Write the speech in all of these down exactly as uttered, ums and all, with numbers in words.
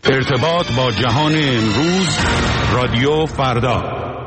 ارتباط با جهان امروز، رادیو فردا.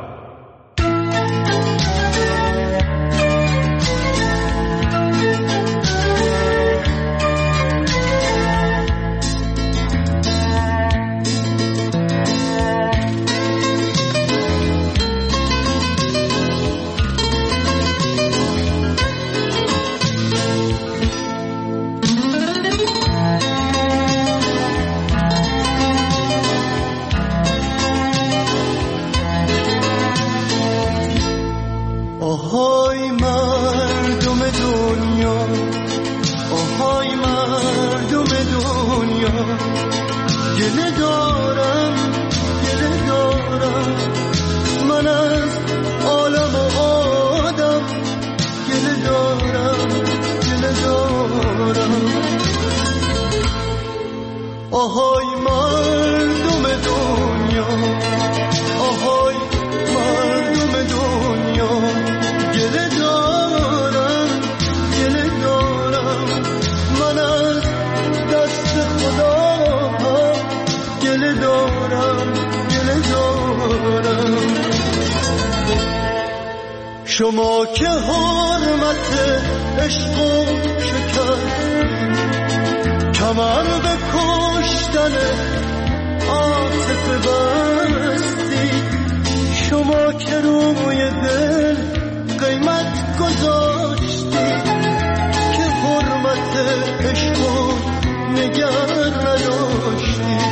شما که حرمت عشق و شکر کمر به کشتن عاطفه بستی، شما که روی دل قیمت گذاشتی که حرمت عشق و نگر نداشتی.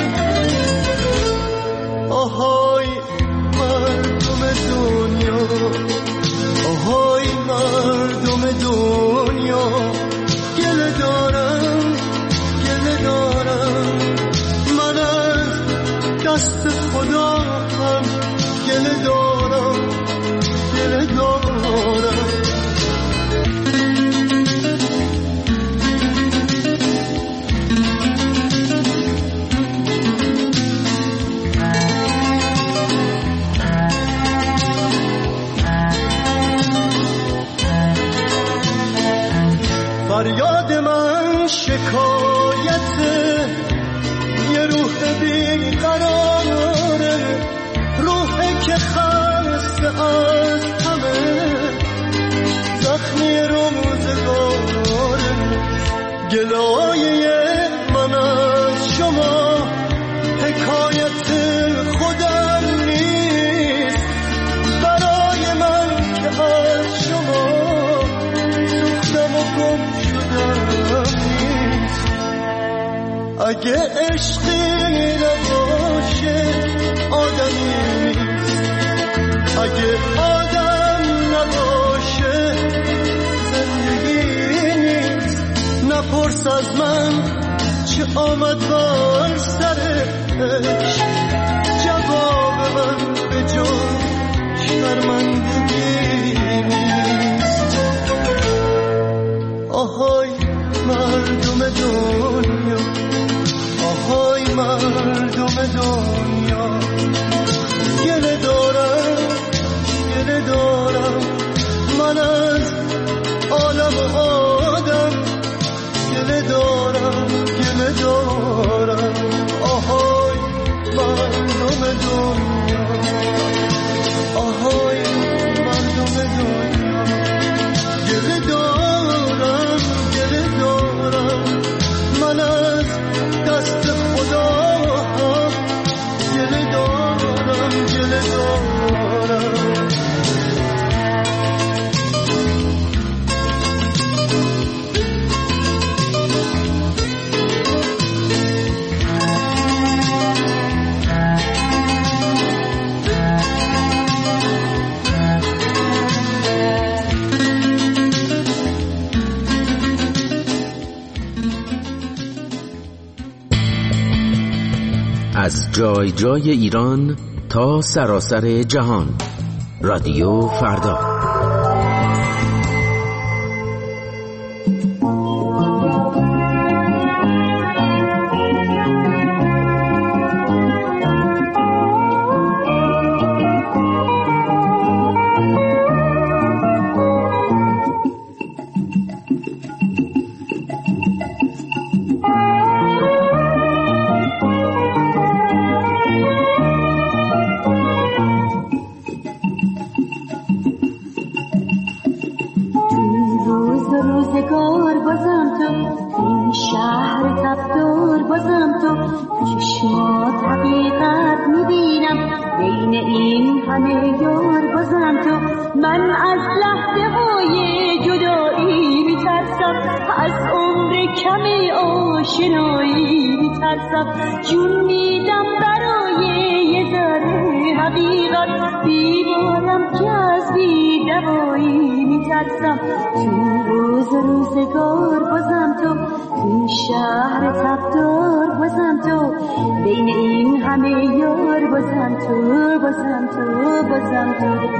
آهای مردم دنیا، آهای مردم دنیا، گله دارم گله دارم، من از دست خدا هم گله دارم گله دارم. فریاد من شکایت یه روح بیقراره، روحی که خسته از همه زخمی روزگاره. گلایه من از شما حکایت خودم نیست، برای من که از شما سوختم و گم اگه عشقی نباشه آدمی نیست، اگه آدم نباشه زندگی نیست. نپرس از من چه آمد بر سر عشق، جواب من به جز شرمندگی نیست. آهای مردم دنیا، آهای مردم دنیا، گله دارم گله دارم، من از عالم و آدم گله دارم گله دارم. آهای مردم دنیا، آهای مردم دنیا، گله دارم گله دارم، من از دست خدا هم گله دارم گله دارم. از جای جای ایران تا سراسر جهان، رادیو فردا. بازم تو چشمات حقیقت میبینم بین این همه یار بازم تو من از لحظه های جدایی میترسم از عمر کم آشنایی میترسم جون میدم برای یه ذره حقیقت بیمارم که از بی دوایی میترسم تو روز روزگار بازم تو تو شهر تبدار بازم تو بین این همه یار بازم تو بازم تو بازم تو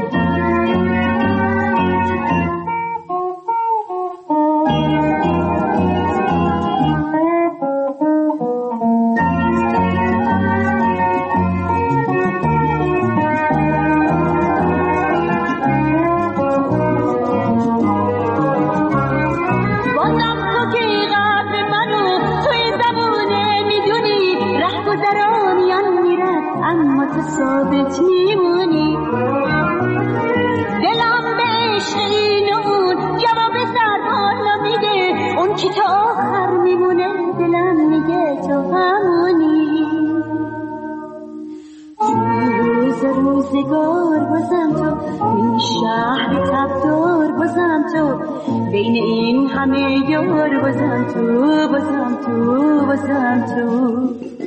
ثابت میمونی دلم به عشق اینون جواب سربالا میده اون که تا آخر میمونه دلم میگه تو همونی روز روزگار بازم تو این شهر تبدار بازم تو بین این همه یار بازم تو بازم تو بازم تو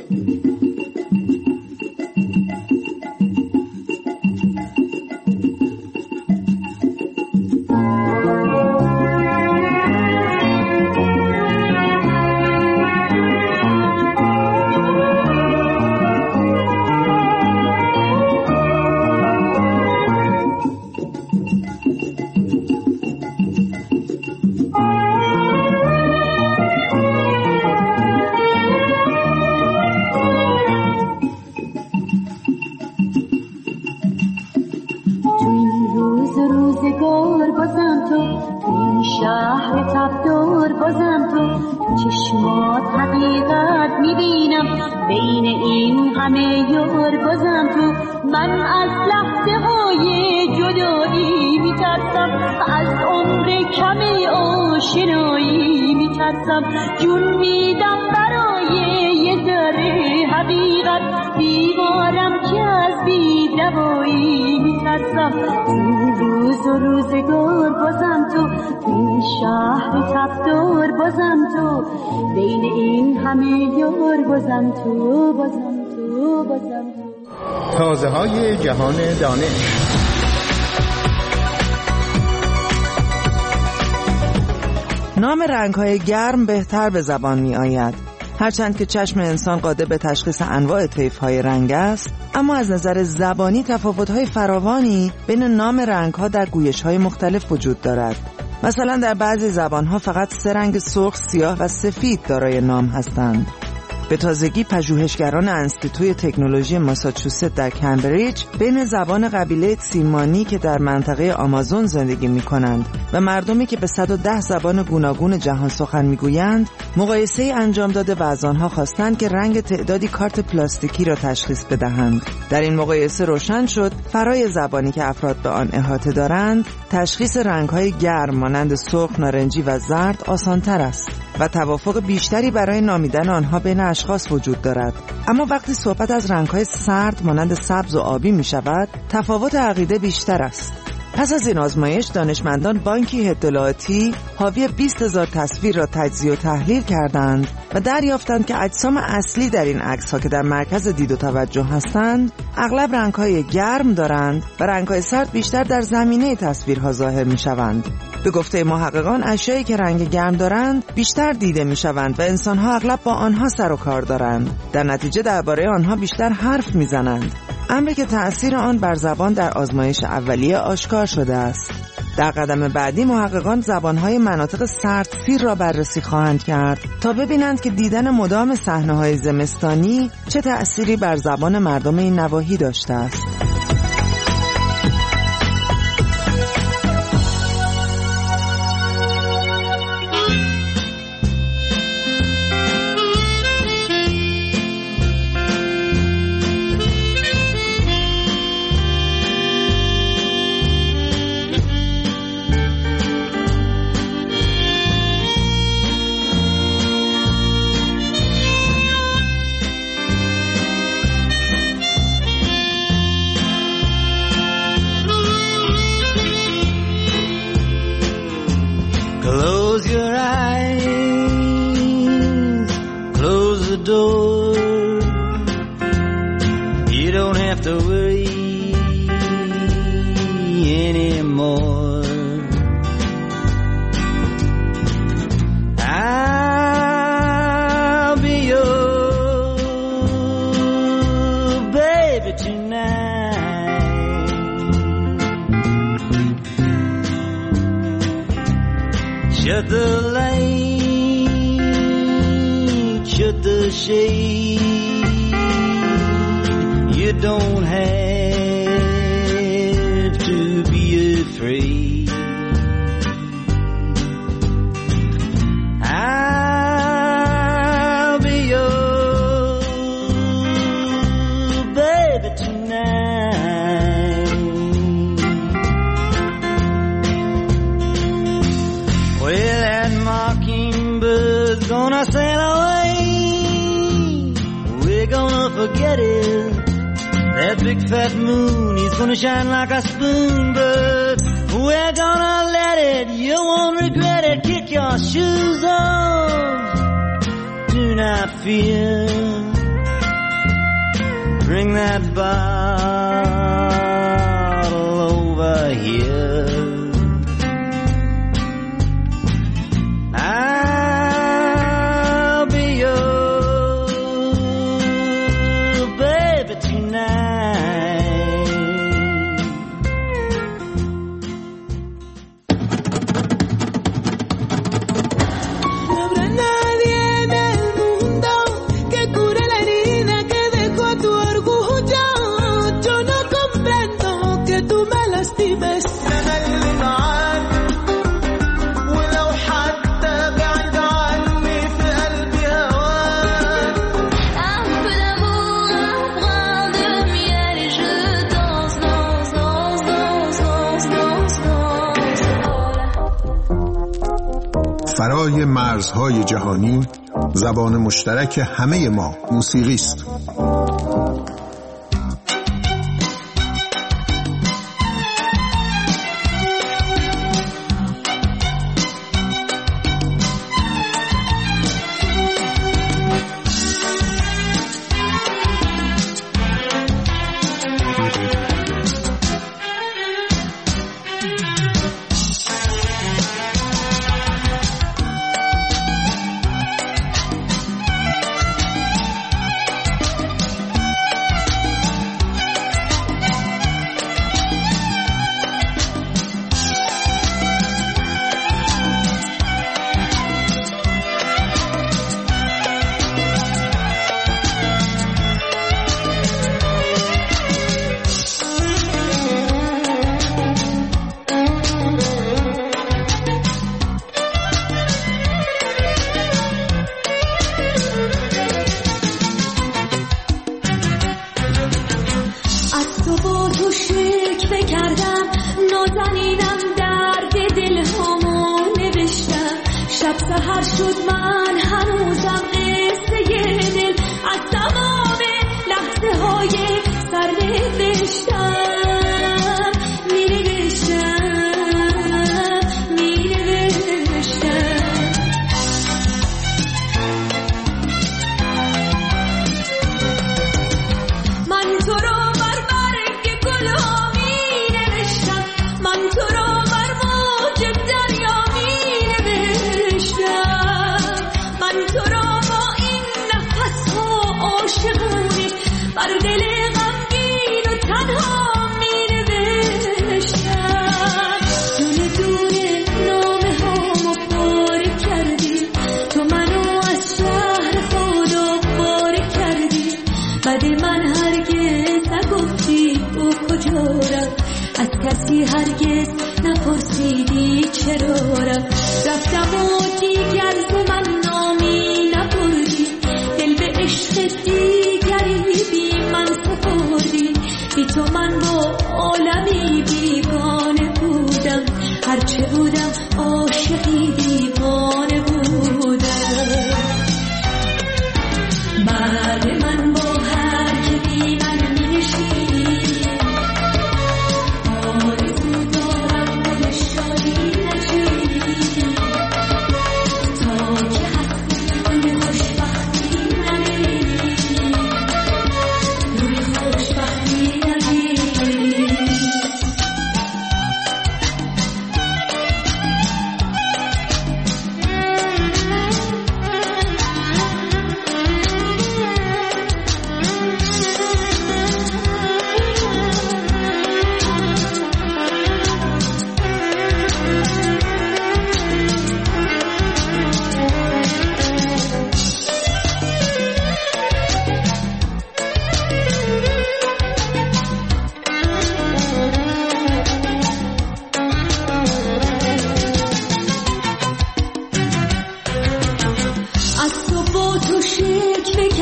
جون میدم برای یه ذره حقیقت بیمارم که از بی دوایی میترسم تو روز و روزگار بازم تو این شهر تبدار بازم تو بین این همه یار بازم تو بازم تو بازم تو تازه های جهان دانش. نام رنگ‌های گرم بهتر به زبان می آید. هرچند که چشم انسان قادر به تشخیص انواع طیف‌های رنگ است، اما از نظر زبانی تفاوت‌های فراوانی بین نام رنگ‌ها در گویش‌های مختلف وجود دارد. مثلا در بعضی زبان‌ها فقط سه رنگ سرخ، سیاه و سفید دارای نام هستند. به تازگی پژوهشگران انستیتوی تکنولوژی ماساچوست در کمبریج بین زبان قبیله تسیمانی که در منطقه آمازون زندگی می‌کنند و مردمی که به صد و ده زبان گوناگون جهان سخن می‌گویند مقایسه انجام داده و از آنها خواستند که رنگ تعدادی کارت پلاستیکی را تشخیص بدهند. در این مقایسه روشن شد فرای زبانی که افراد به آن احاطه دارند تشخیص رنگ‌های گرم مانند سرخ، نارنجی و زرد آسان‌تر است و توافق بیشتری برای نامیدن آنها بین اشخاص وجود دارد. اما وقتی صحبت از رنگ‌های سرد مانند سبز و آبی می شود، تفاوت عقیده بیشتر است. پس از این آزمایش دانشمندان بانکی اطلاعاتی حاوی بیست هزار تصویر را تجزیه و تحلیل کردند و دریافتند که اجسام اصلی در این عکس‌ها که در مرکز دید و توجه هستند اغلب رنگ‌های گرم دارند و رنگ‌های سرد بیشتر در زمینه تصویرها ظاهر می‌شوند. به گفته محققان اشیایی که رنگ گرم دارند بیشتر دیده می‌شوند و انسان‌ها اغلب با آنها سر و کار دارند. در نتیجه درباره آنها بیشتر حرف می‌زنند. امری که تأثیر آن بر زبان در آزمایش اولیه آشکار شده است. در قدم بعدی محققان زبان‌های مناطق سردسیر را بررسی خواهند کرد تا ببینند که دیدن مدام صحنه‌های زمستانی چه تأثیری بر زبان مردم این نواحی داشته است. close the door. You don't have to worry anymore. I'll be your baby tonight. Shut the light, shut the shade. You don't have to be afraid. I'll be your baby tonight. Well, that mockingbird's gonna sail away. We're gonna forget it. That big fat moon, he's gonna shine like a spoon, but we're gonna let it. You won't regret it. Kick your shoes off. Do not fear. Bring that bottle over here. I'll be your baby tonight. No habrá nadie en el mundo que cure la herida que dejó tu orgullo. Yo no comprendo que tú me lastimes. فرای مرزهای جهانی زبان مشترک همه ما موسیقی است.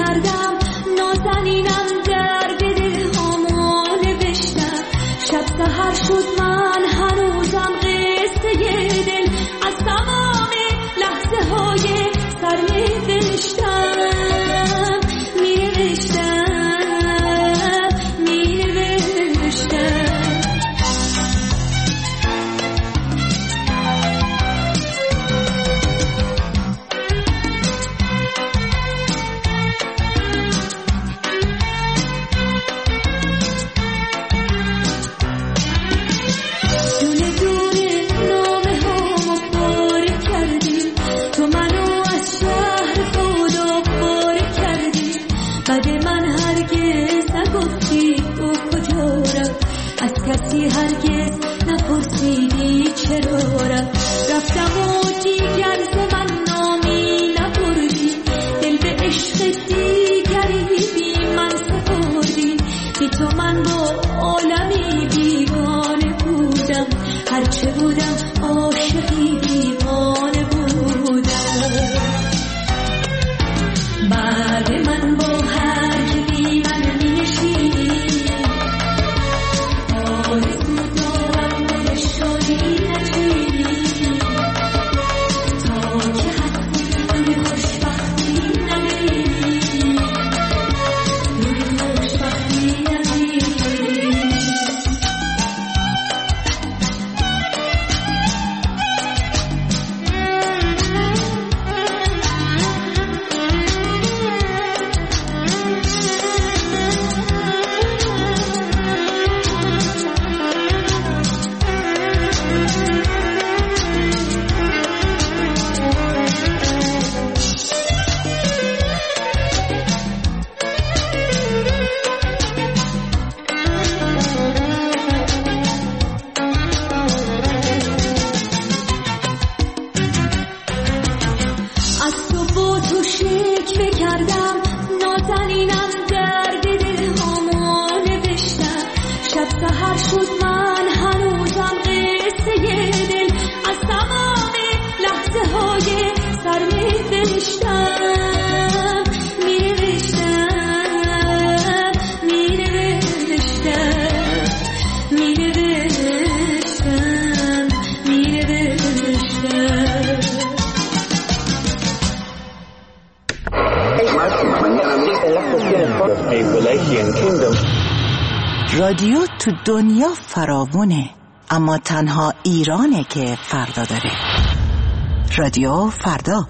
کردم نازنینم درد دل هامو نوشتم شب سحر شد من هنوزم قصه دل از تمام لحظه های سر می نوشتم می نوشتم می نوشتم کسی هرگز نپرسیدی چرا رفتم و دیگر ز من نامی نبردی دل به عشق دیگری بی من سپردی بی تو من با عالمی بیگانه بودم هرچه بودم عاشقی دیوانه بودم بعد من با هر که بی من می نشیدی رادیو تو دنیا فراوونه اما تنها ایرانه که فردا داره. رادیو فردا.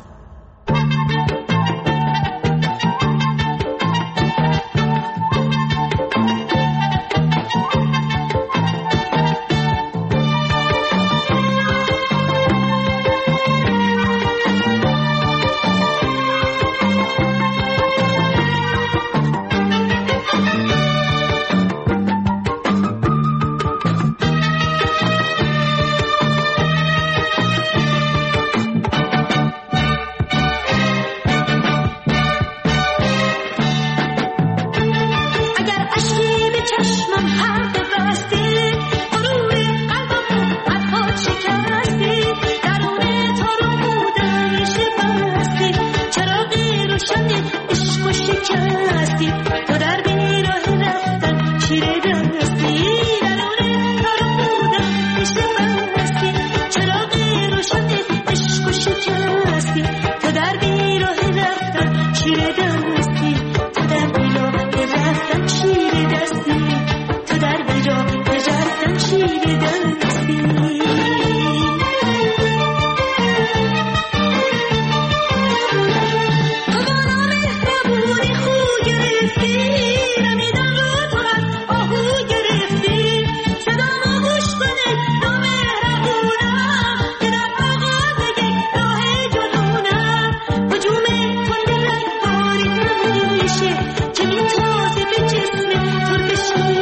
که می تازه به جسم تو بشه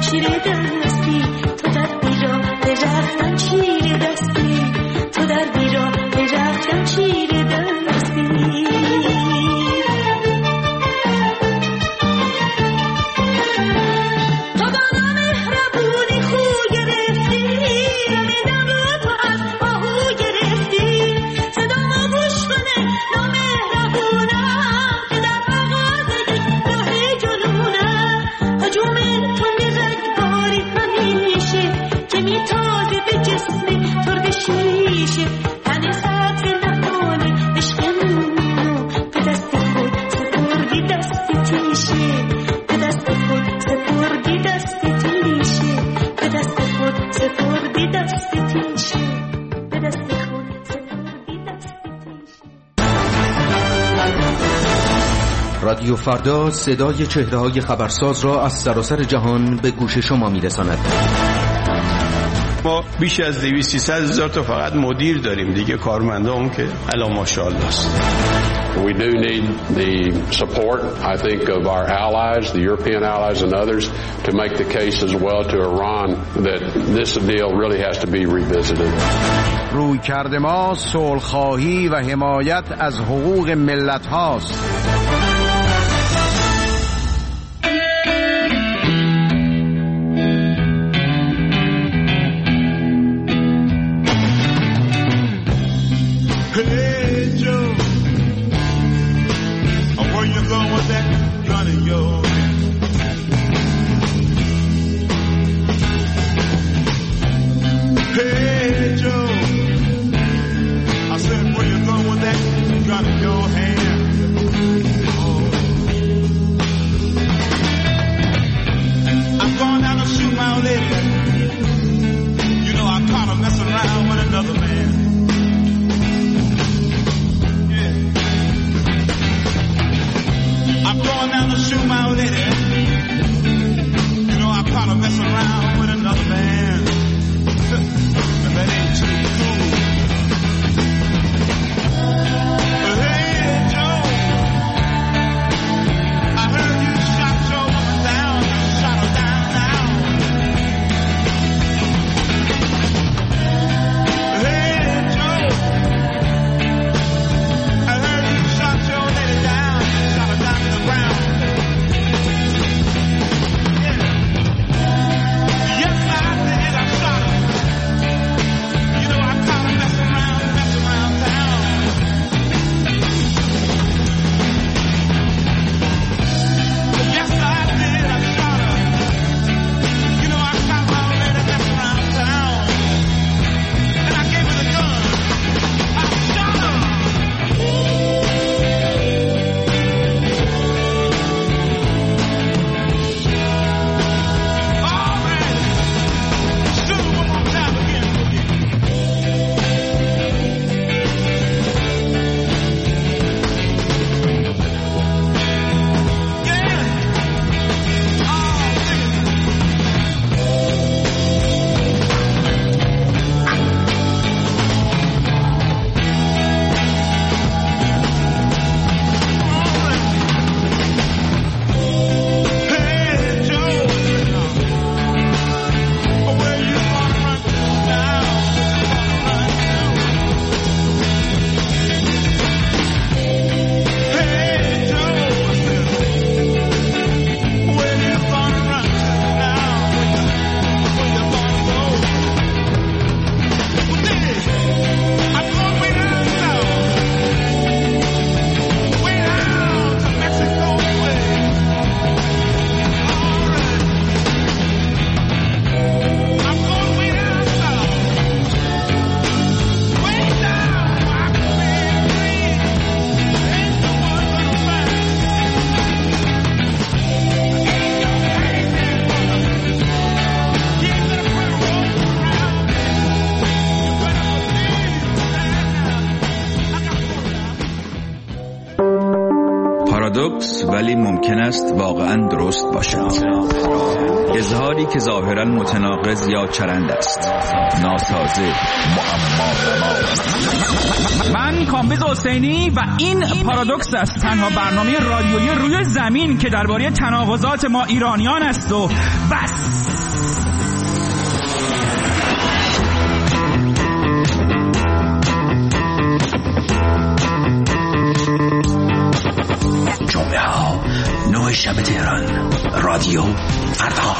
چیره دستی تو در بیرا رفتم چیره دستی تو در بیرا رفتم چیره دستی تو با نامهربونی خو گرفتی رمیدم رو تو از آهو گرفتی صدامو گوش کنه نامهربونم که در مغازه راه جلونم هجوم تو میرگباری همیشه که میتازه به جسم ترد شیشه تنه سطر نکنه عشقمونو به دست خود سپردی دست تیشه به دست خود سپردی دست تیشه به دست خود سپردی دست تیشه به دست خود سپردی دست تیشه. رادیو فردا صدای چهره‌های خبرساز را از سراسر جهان به گوش شما می‌رساند. ما بیش از دویست سیصد هزار تا فقط مدیر داریم دیگه، کارمندامون که الان ماشاءالله است. We do need the support, I think, of our allies, the European allies and others, to make the case as well to Iran that this deal really has to be revisited. رویکرد ما صلح‌خواهی و حمایت از حقوق ملت هاست. پارادوکس ولی ممکن است واقعا درست باشد. اظهاری که ظاهراً متناقض یا چرند است، ناسازه، معما. من کامبیز حسینی و این پارادوکس است، تنها برنامه رادیویی روی زمین که درباره تناقضات ما ایرانیان است و بس. جمعه ها نه شب تهران، رادیو فردا.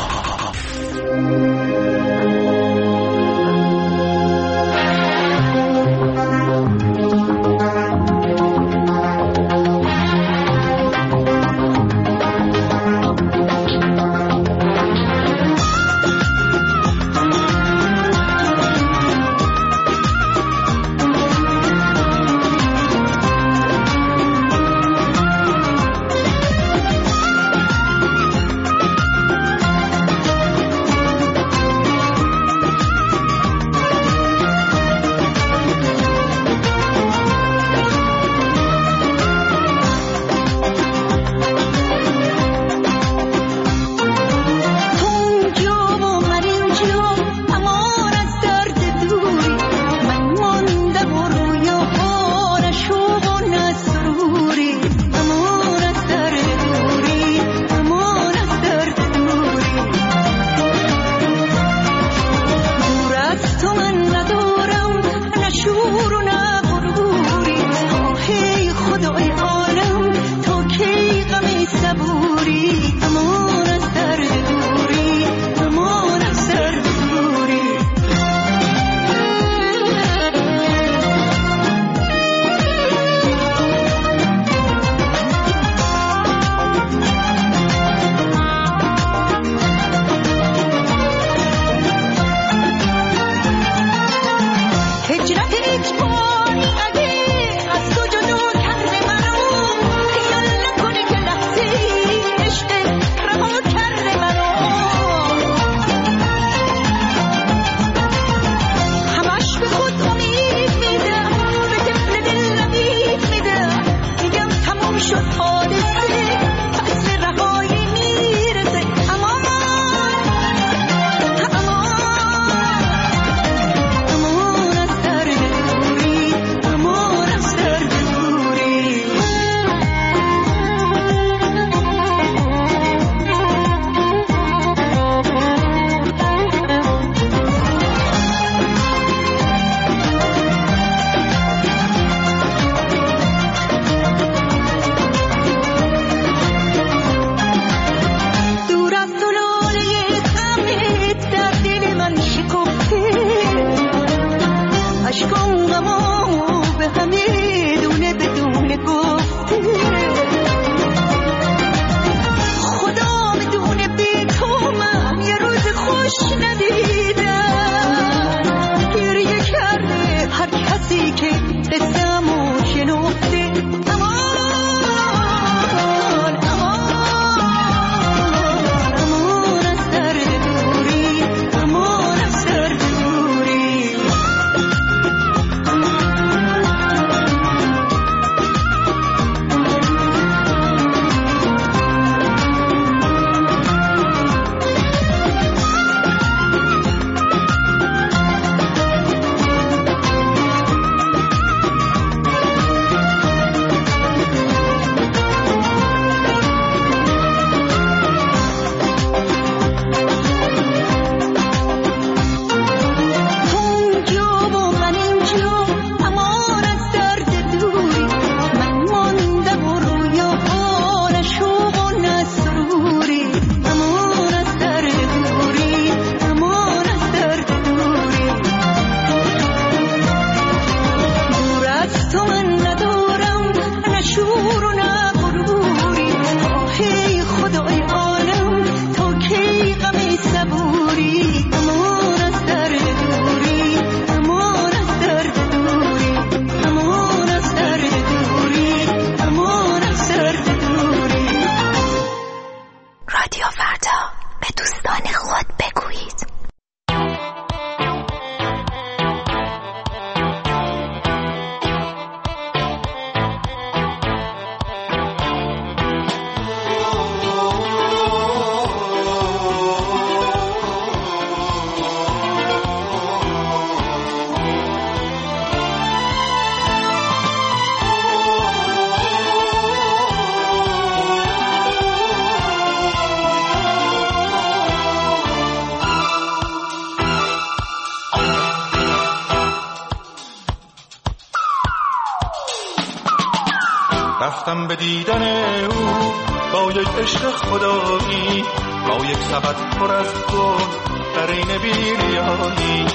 رفتم به دیدن او با یک عشق خدایی، با یک سبد پر از گل در این بیریایی.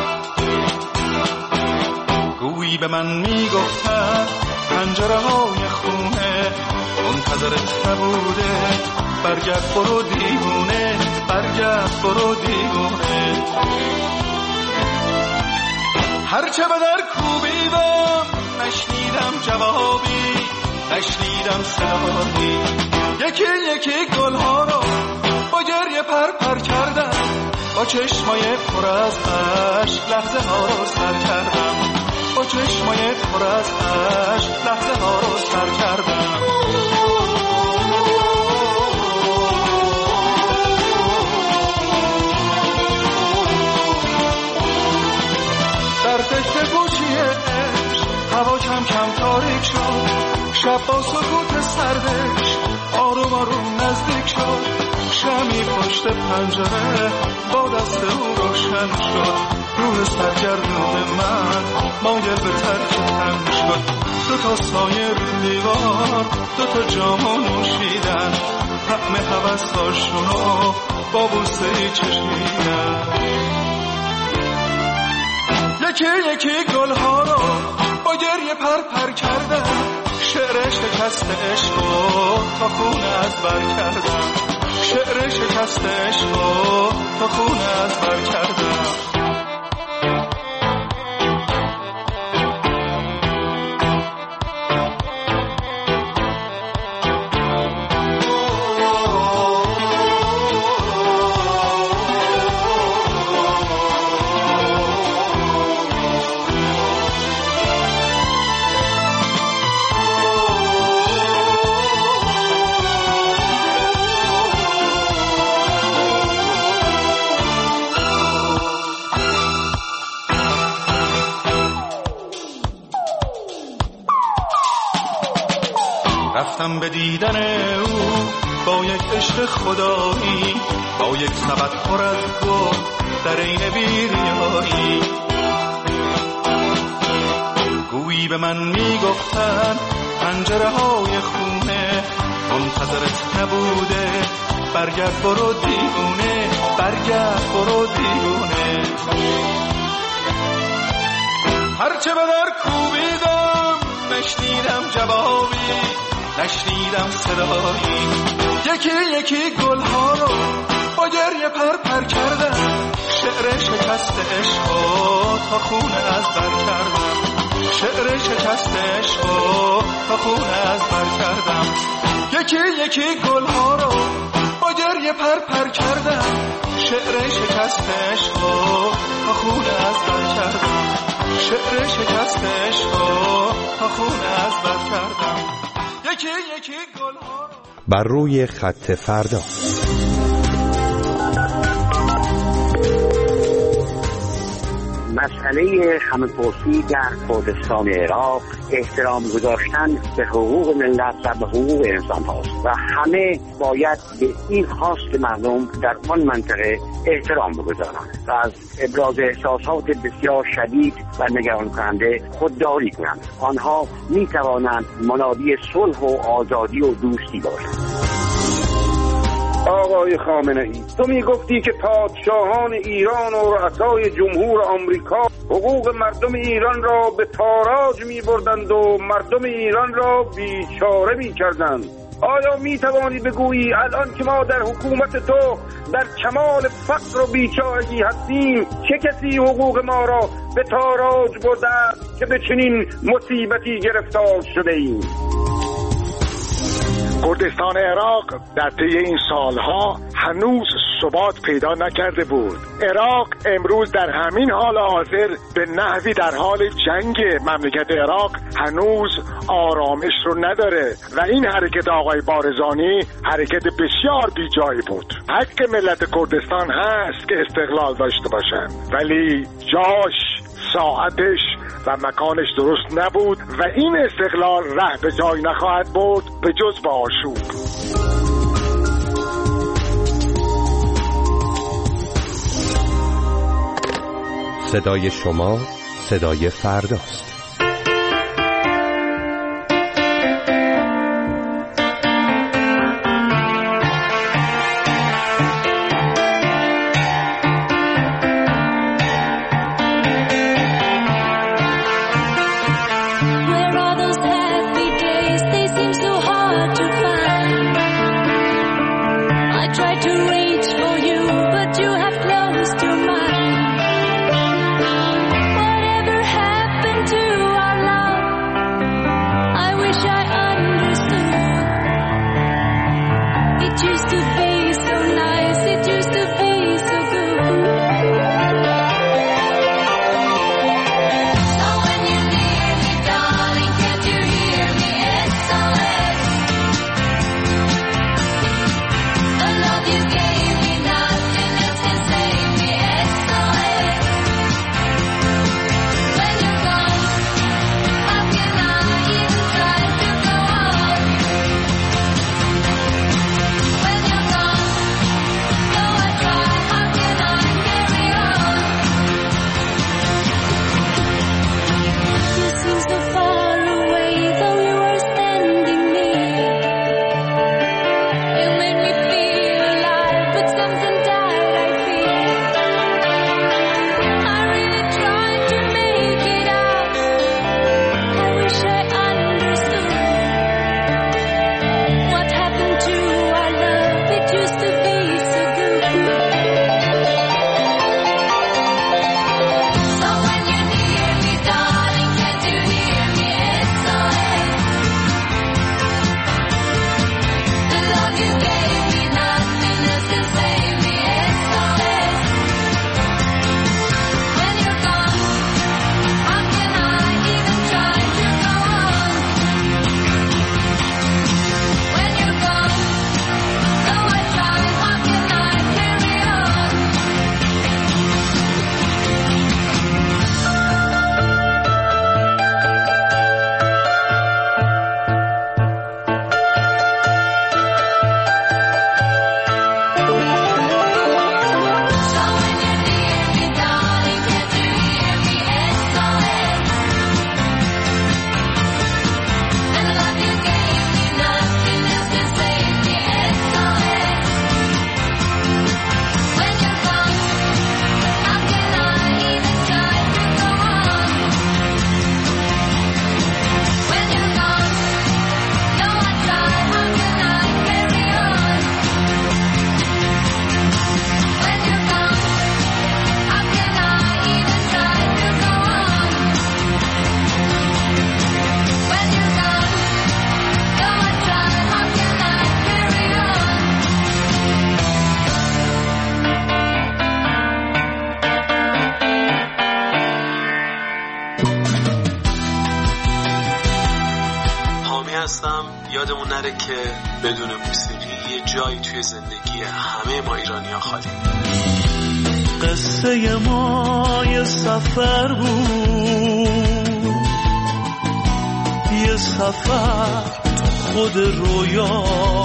گویی به من میگفتن پنجره های خونه منتظرت نبوده، برگرد برو دیوونه، برگرد برو دیوونه. هرچه به در کوبیدم نشنیدم جوابی، نشنیدم صدایی. یکی یکی گلها رو با گریه پر پر کردم، با چشمای پر از اشک لحظه ها رو سر کردم، با چشمای پر از اشک لحظه ها رو سر کردم. در فکر گوشی عشق هوا کم کم تاریک شد، شب با سکوت سردش آروم آروم نزدیک شد. شمی پشت پنجره با دست او روشن شد، روح سرگردون من مایل به ترکم شد. دو تا سایه رو دیوار، دو تا جامو نوشیدن، طعم هوساشونو با بوسه‌ای چشیدن. یکی یکی گلها رو با گریه پر پر کردم، شعر شکست عشقو تا خون از بر کردم، شعر شکست عشقو تا خون از بر کردم. رفتم به دیدن او با یک عشق خدایی، با یک سبد پر از گل در این بیریایی. گویی به من میگفتن پنجره های خونه منتظرت نبوده، برگرد برو دیوونه، برگرد برو دیوونه. هرچه به در کوبیدم نشنیدم جوابی، نشنیدم صدایی. یکی یکی گلها رو با گریه پر پر کردم، شعر شکست عشقو تا خون از بر کردم، شعر شکست عشقو تا خون از بر کردم. یکی یکی گلها رو با گریه پر پر کردم، شعر شکست عشقو تا خون از بر کردم، شعر شکست عشقو تا خون از بر کردم. یکی یکی گلها رو بر روی خط فردا. مسئله همه‌پرسی در کردستان عراق احترام گذاشتن به حقوق ملت و به حقوق انسان هاست و همه باید به این خواست مردم در آن منطقه احترام بگذارند و از ابراز احساسات بسیار شدید و نگران کننده خودداری کنند. آنها می توانند منادی صلح و آزادی و دوستی باشند. آقای خامنه‌ای، تو میگفتی که پادشاهان ایران و رؤسای جمهور آمریکا حقوق مردم ایران را به تاراج می‌بردند و مردم ایران را بیچاره می‌کردند. آیا می‌توانی بگویی الان که ما در حکومت تو در کمال فقر و بیچارگی هستیم، چه کسی حقوق ما را به تاراج برده است که به چنین مصیبتی گرفتار شده ایم؟ کردستان عراق در طی این سالها هنوز ثبات پیدا نکرده بود. عراق امروز در همین حال حاضر به نحوی در حال جنگ. مملکت عراق هنوز آرامش رو نداره و این حرکت آقای بارزانی حرکت بسیار بی جایی بود. حق ملت کردستان هست که استقلال داشته باشن، ولی جاش، ساعتش و مکانش درست نبود و این استقلال ره به جای نخواهد بود به جز با آشوب. صدای شما صدای فرداست. نره که بدون موسیقی یه جایی توی زندگی همه ما ایرانی‌ها خالی. قصه ما یه سفر بود، یه سفر خود رویا،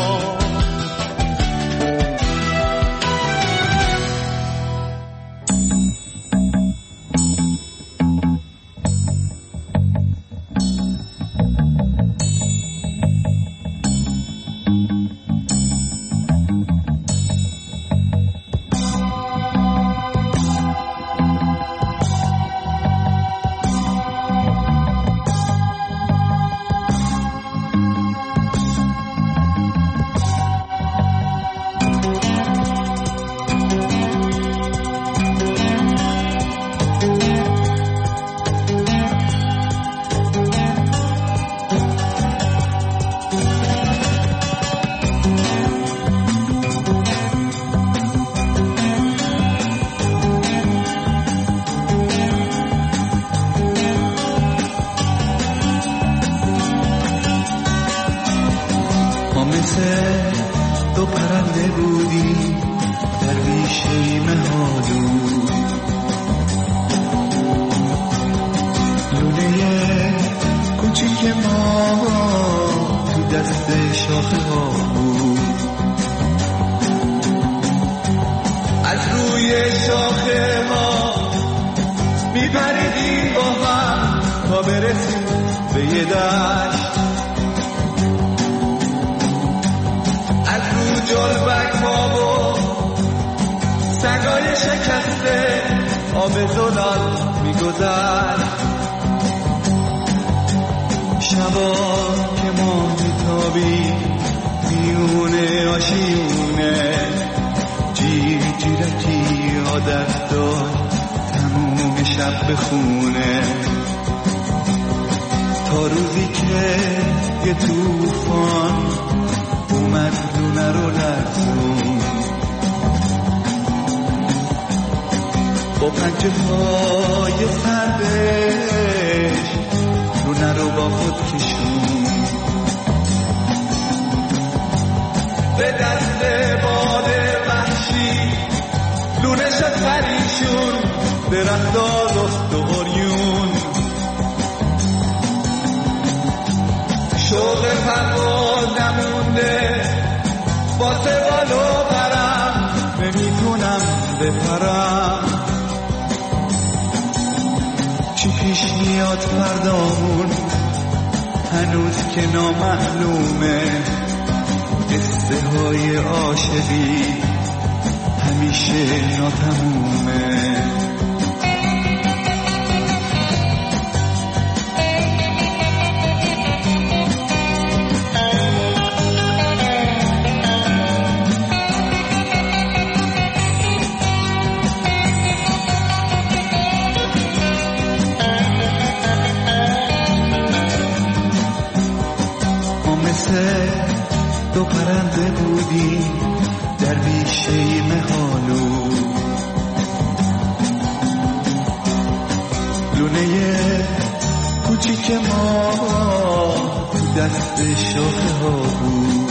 تو پرنده بودی در بیشه مهالو، لونه کوچیک ما تو دست شاخه ها بود، از روی شاخه ها میپریدیم با هم تا برسیم به یه دشت، جلبک ها و سگای شکسته آب زلال میگذشت، شبا که ما میتابیم میونه آشیونه، جیر جیرکی عادت داشت تموم شب بخونه، تا روزی که یه توفان اومد لونه رو لرزون، با پنجه های سردش لونه رو با خود کشون، به دست باد وحشی لونه شد پریشون، درختا رخت و عریون، شوق پرواز نمونده واسه بالو برم، نمیتونم بپرم، چی پیش میاد فردامون هنوز که نامعلومه، قصه های عاشقی همیشه ناتمومه. دو پرنده بودی در بیشه مهالو، لونه کوچیک ما تو دست شاخه ها بود،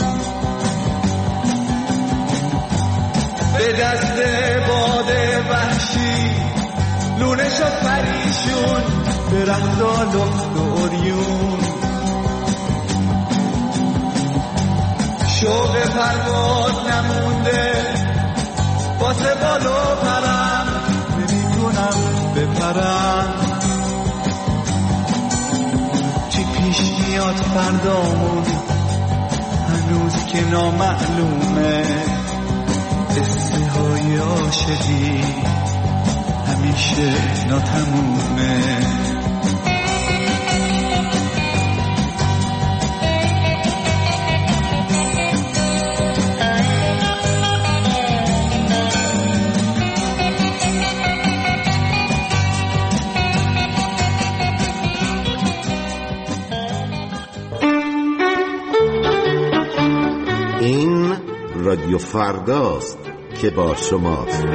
به دست باد وحشی لونه شد پریشون، درختا لخت و عریون، شوق پرواز نمونده واسه بالو پرم، نمیتونم بپرم، چی پیش میاد فردامون هنوز که نامعلومه، قصه های عاشقی همیشه ناتمومه. رادیو فرداست که با شماست.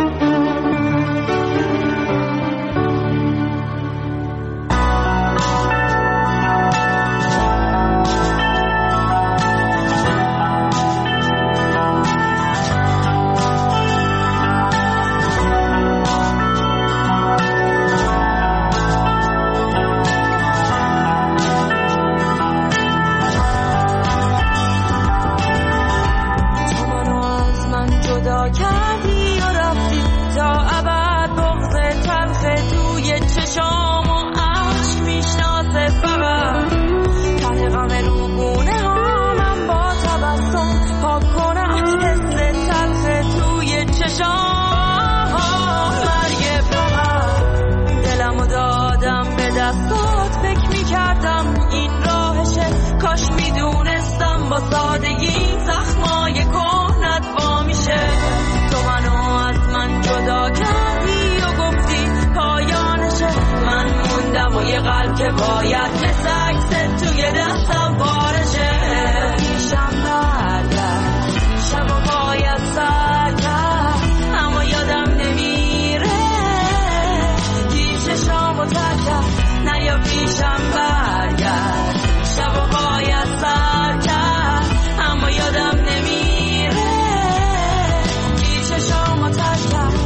که باید مثل عکست توی دستم بارشه پیشم برگرد شب و باید سر کرد اما یادم نمیره گیشه شام و تر کرد نه یا پیشم برگرد شب و باید سر کرد اما یادم نمیره گیشه شام و تر کرد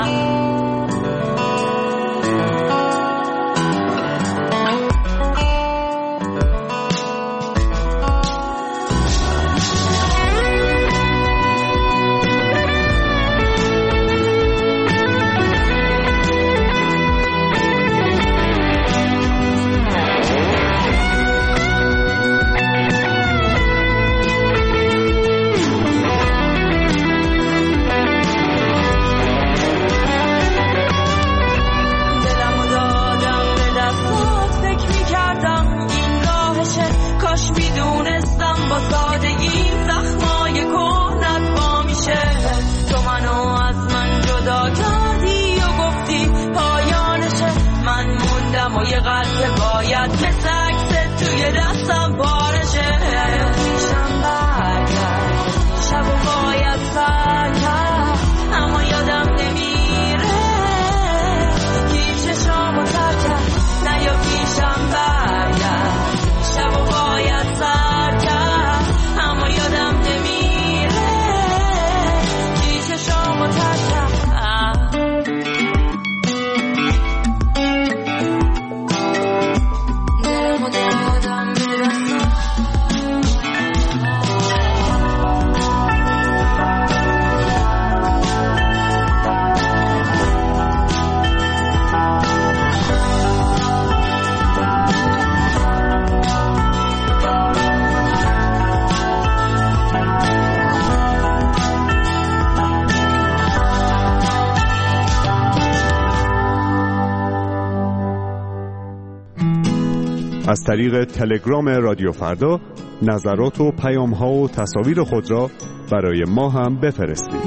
از طریق تلگرام رادیو فردا نظرات و پیام‌ها و تصاویر خود را برای ما هم بفرستید.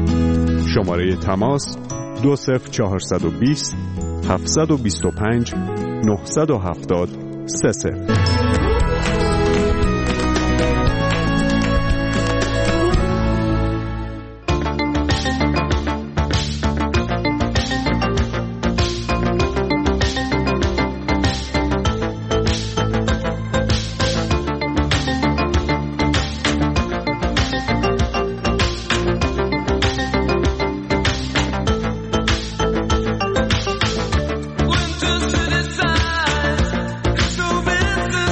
شماره تماس دو صفر چهارصد و بیست هفتصد و بیست و پنج نهصد و هفتاد سه صفر. Went to the side, so bad.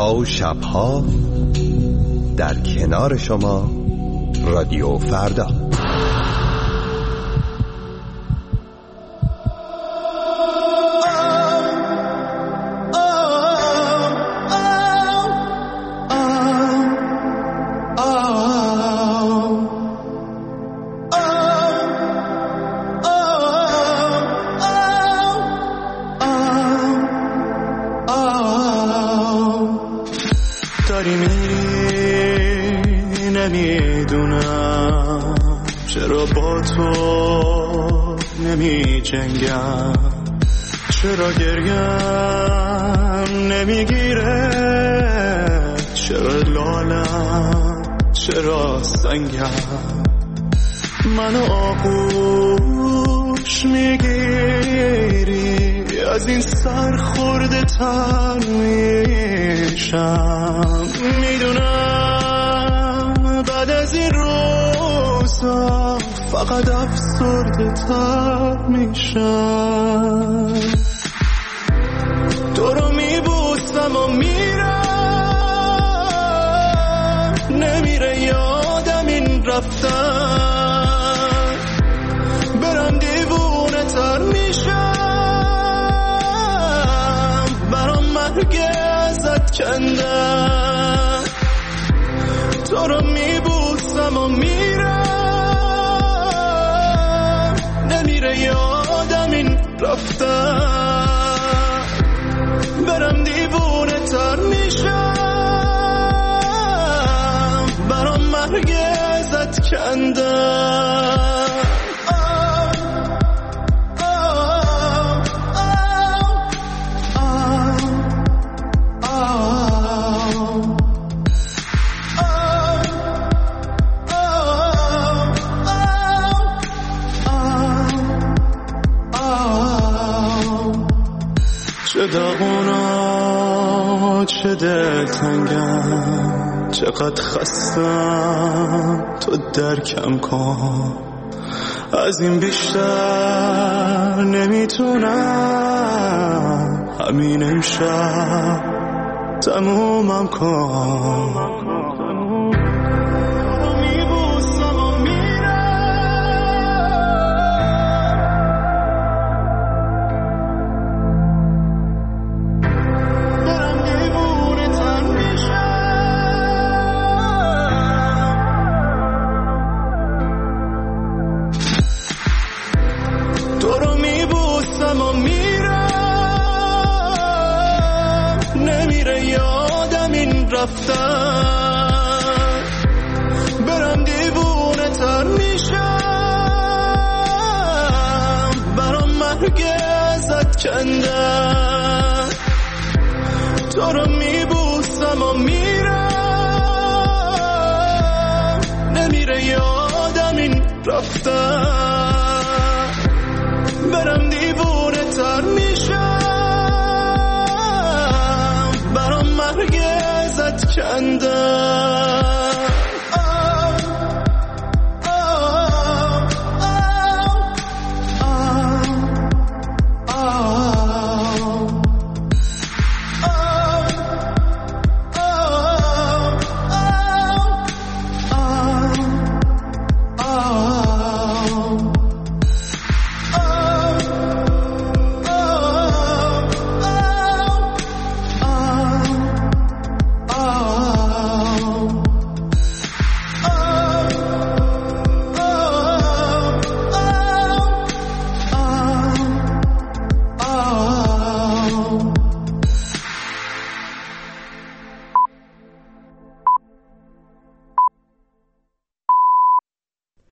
روزها و شبها در کنار شما رادیو فردا. داری میری نمیدونم چرا با تو نمی جنگم، چرا گریم نمیگیره، چرا لالم چرا سنگم، منو آغوش میگیری از این سر خورده تر میشم. میدونم بعد از این روزا فقط افسرده تر میشم. تو رو میبوسم و میرم، نمیره یادم این رفتن، برم دیوونه تر میشم، برام مرگ ازت کندم. تو رو میبوسم و میرم، نمیره یادم این رفتن، برم دیوونه تر میشم، برام مرگ ازت کندم. چه داغونا چه دلتنگم، چقدر خستم تو درکم کن، از این بیشتر نمیتونم، همین امشب تمومم کن. برم دیوونه تر میشم، برام مرگ ازت کندم. تو رو میبوسم و میرم، نمیره یادم این رفتن، برم دیوونه تر میشم، برام مرگ ازت کندم.